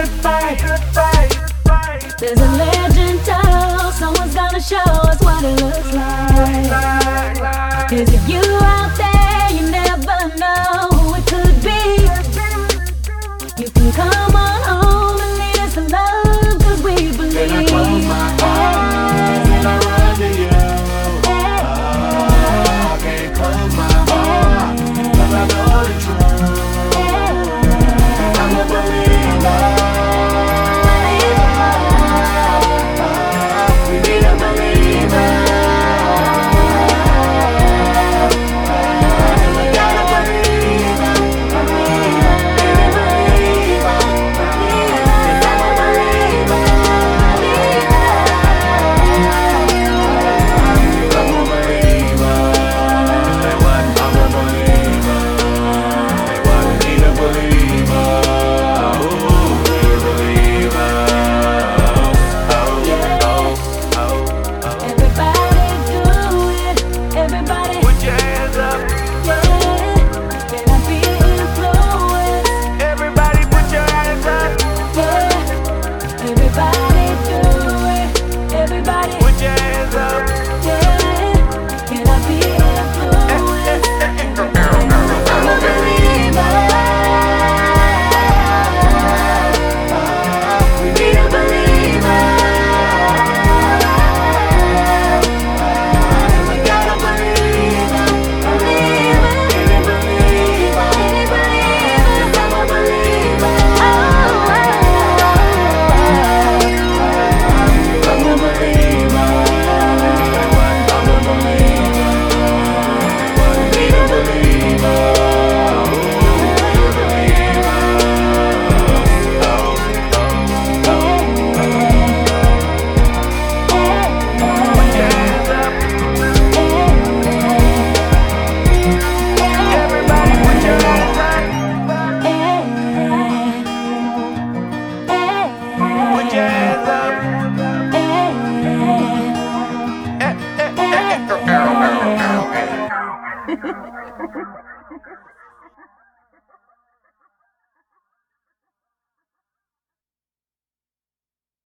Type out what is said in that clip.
good fight. There's a legend told, someone's gonna show us what it looks like. 'Cause if you out there, you never know who it could be. You can come on home and lead us to love, 'cause we believe. Then I close my eyes and I run to you. I can't close my heart, 'cause I know the truth. I'm a believer. We need a believer. I gotta believe. Yeah.